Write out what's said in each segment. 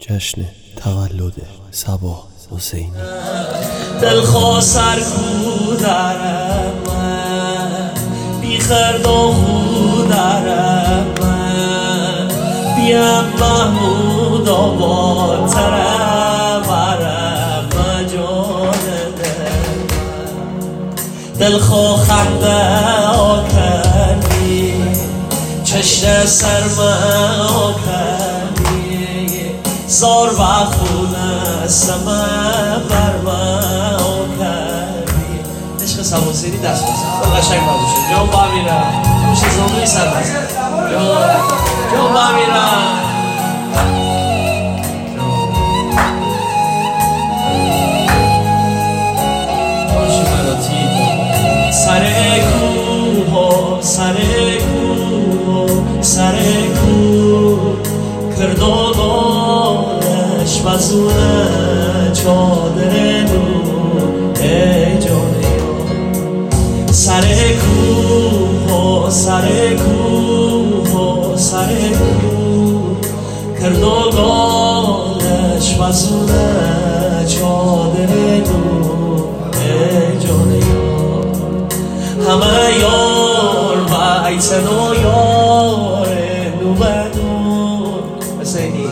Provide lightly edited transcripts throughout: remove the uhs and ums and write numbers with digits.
جشن تولد صبا حسینی. دلخواه سرکو درم من، بی خرد و خو درم من، بیم محمود آباد ترم برم مجال دلم. دلخواه خنده ها کردی، چشم سرما کردی، زار و خونه سمه بر من کردی. عشق صبا حسینی دست بزن قشنگ نباشه. جان با میرم میشه زانوی سر بزن. جان با میرم باشی براتی سر کوه سر کوه سر کوه کردانش وزونه چادر نور ای جانیا. سر کوه سر کوه سر کوه کردانش وزونه چادر نور ای جانیا. همه یار بیتن و یار نوبدون حسینی،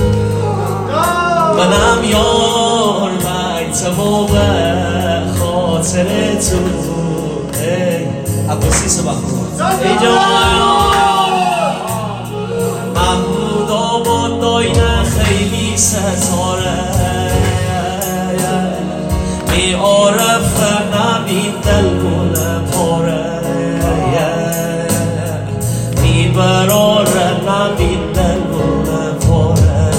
منم یار بیتم و به خاطر تو ای عباسی سبخ ای جان محمود آباد داینه خیلی ستاره می عارف نبید دلگونه پاره می براره نبید دلگونه پاره.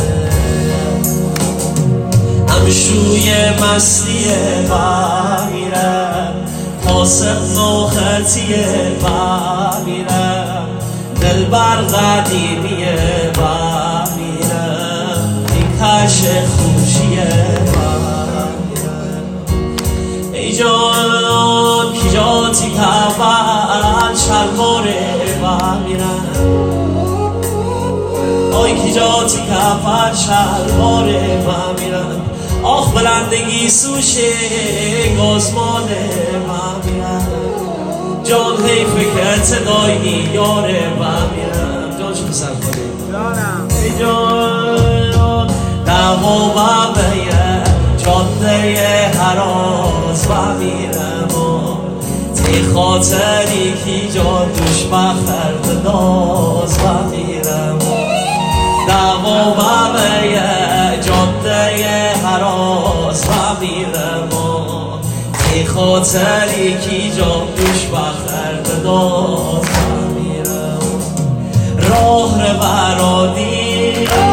همشوی مستیه بمیرم پاسق نوخطیه بمیرم دل بر قدیمیه بمیرم این کش خوشیه بمیرم. ای جان کی جاتی که اول شلواره بمیرم، آی کی جاتی که اول شلواره بمیرم. آخ بلندگی سوشه گازمانه بمیرم، جان حیفه که اتدایی یاره بمیرم. جان چه پسر کنی ای جان دوا ببیه جاده هراز بمیرم تی خاطری کی جا دوش بخرد داز بمیرم. دوا ببیه جاده هراز بمیرم تی خاطری کی جا دوش بخرد داز بمیرم. راه رو برادی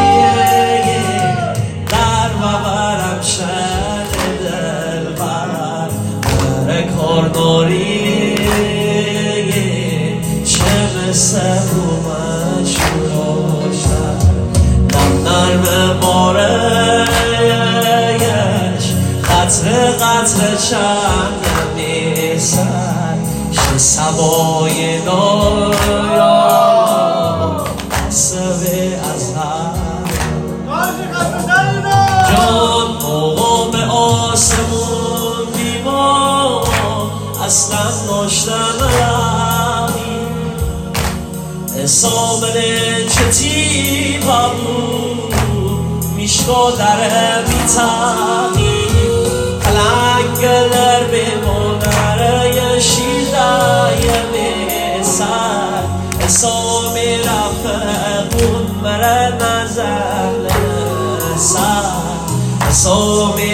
در ببرم شد دل بر کارداری چه مثل بومش باشد نرم بارش قطره قطره چند نیستن چه سبای نایا سوی از هم جان مقام آسمون بیما اصلا ناشتنمی سامنه چتی بابو میشکا در بیتانی پلنگلر بمانره شیده میسر سامی رفقون مره نزل سر سامی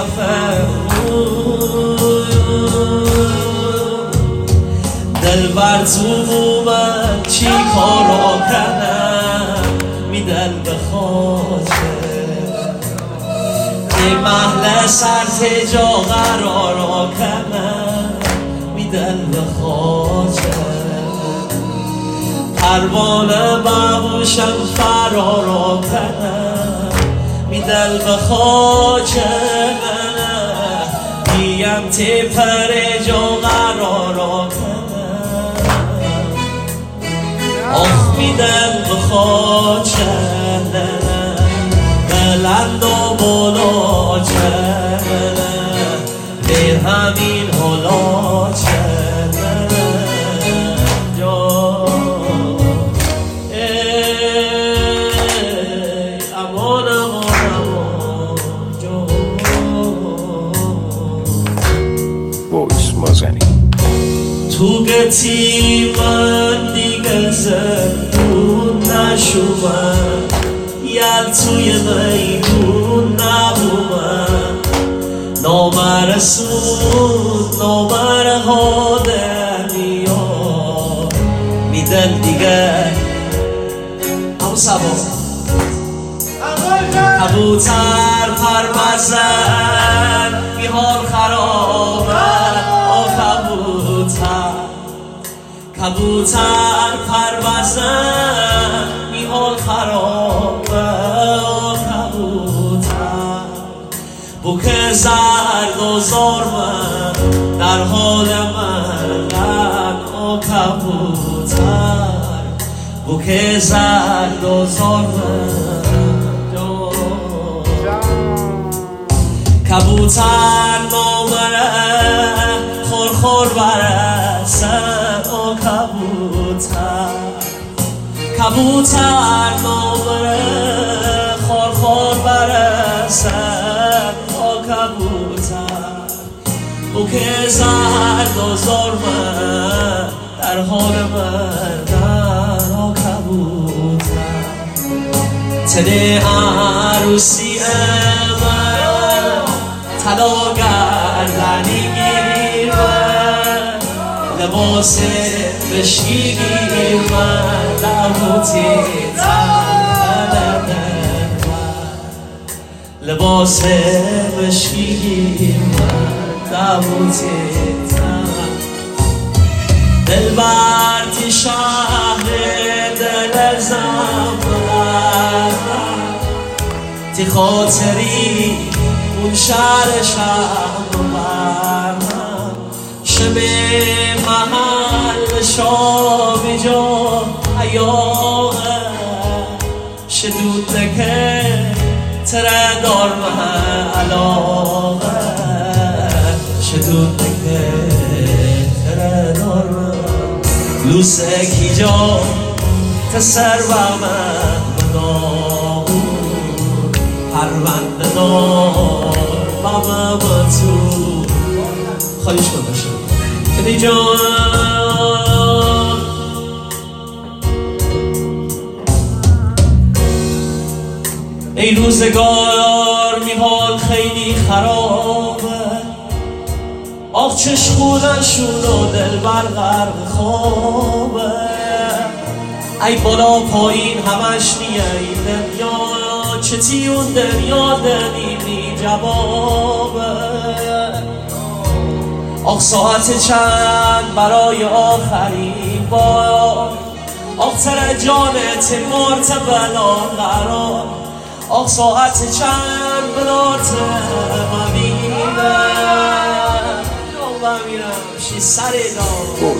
رفقون دل بر تو من چی کارا کنم می دل بخواجه ای محل سرت جا قرارا کنم می دل بخواجه پروانه ببوشم فرارا کنم می دل بخواجه دیم تی پر جا قرارا کنم. آخ میدم به خاک تو گتی من دیگه زندون نشومم یل توی میدون نبومم نامرسود نامره ها دنیا میدن دیگه همون سبا کبوتر پر بزن بی حال خرابت آ کبوتر پر بزن بی حال خرابت آ کبوتر بوک زرد و زار من در حال من آ کبوتر بوک زرد و زار من کبوتر نامره خور برسن آ کبوتر نامره خور برسن آ کبوتر بوک زرد و زار من در حال مردن آ کبوتر تده عروسی من طلا گردنی گیر من لباس بشکی گیر من لبوتی تردن لباس بشکی گیر من لبوتی تردن دلبرتی شهر دل زمان تی خاطری اون شهر برمم شب محل شامی جا ایاه شدود که تره دار من علاقه شدود که تره دار من لوسه کی جا تسر و من پرونده دار بابا با تو خواهیش کن باشه کدی جان ای روزگار میحال خیلی خرابه آخ چشمونشون و دل برغرق خوابه ای بالا پایین همش نیایی دنیا چتی اون دنیا دنیدی جوابه آخ ساعت چند برای آخرین بار آخ تر جانت مرتبلا قرار آخ ساعت چند بلات ممیرم شی سری دار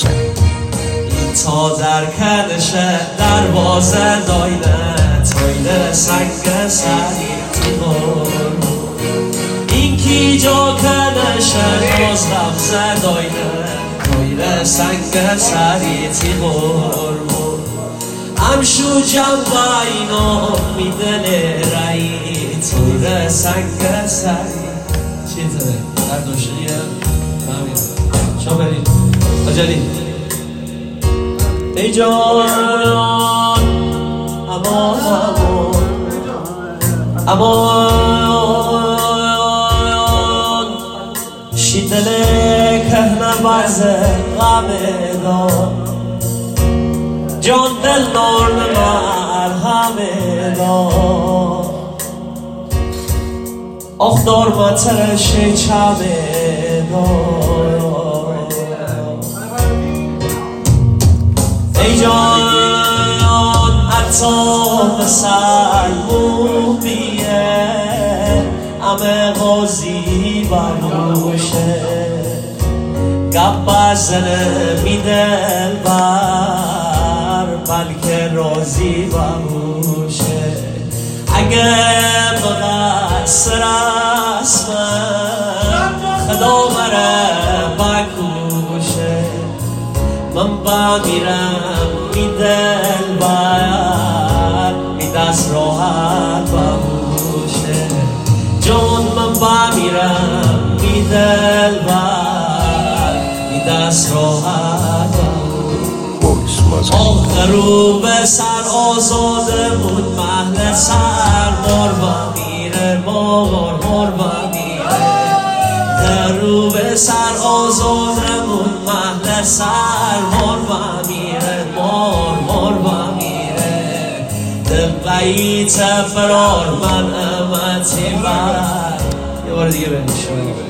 تا در کدشه دروازه دایده سنگ سری تیمون این کی جا کدشه باز رمزه دایده سنگ سری تیمون امشو جنبه اینا میدنه رایی توره سنگ سری چیه تره؟ در دوشنیه؟ ممیرم شما برید خجلی ای جان امان شی دل کهنه بازه غمه دار جان دل نار مرهمه دار آخ دار مترشه چمه دار ای جان عطا مثل موبیه همه غازی بروشه گپ بزنه می دل بر بلکه رازی بروشه اگه مقصر است من خدا مره بکوشه من بمیرم می دل بر می دست راحت ببوشه جان من بمیرم می دل بر می دست راحت رو به سر آزاده بود محل سر مار و میره مار و میره رو به سر آزاده بود محل سر مار و میره مار و میره دقیقی فرار من امتی بر یه بار دیگه بنشون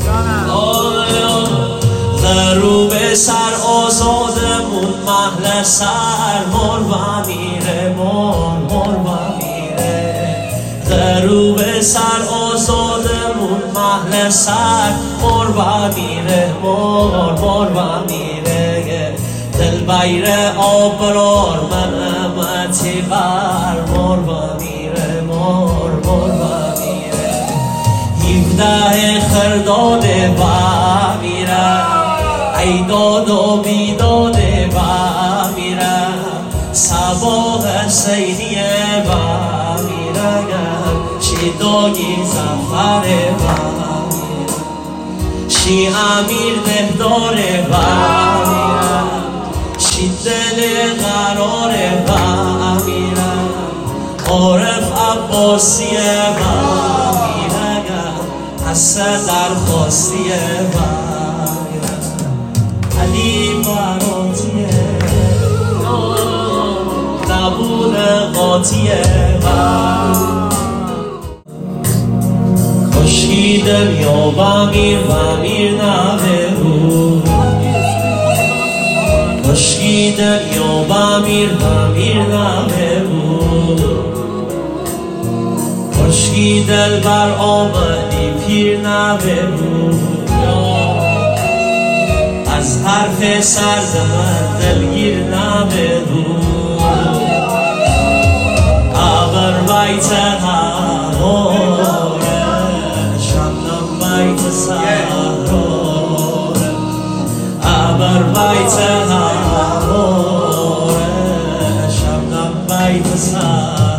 رو به سر آزاده بود محل سر مار و میره مار و میره رو به سر آزاده بود محل سر مار و میره مار و میره دل بیر آبرار من امتی بر مار و میره مار و میره 17 خرداد و میره ای داد و بیداد و میره صباح سیدیه و میره چی داگی زفره و میره چی امیر دهداره و میره چی دل قراره و میره عارف عباسیه و میره حس درخواستیه و علی براتیه نبود قاطیه کشکی دنیا و میر نوه بود کشکی دنیا و میر نوه بود کشکی دل بر آمدی پیر نوه بود از حرف سرد من دلگیر نبود ابر بیت هماره شبنم بیت سهراره ابر بیت هماره شبنم بیت سهراره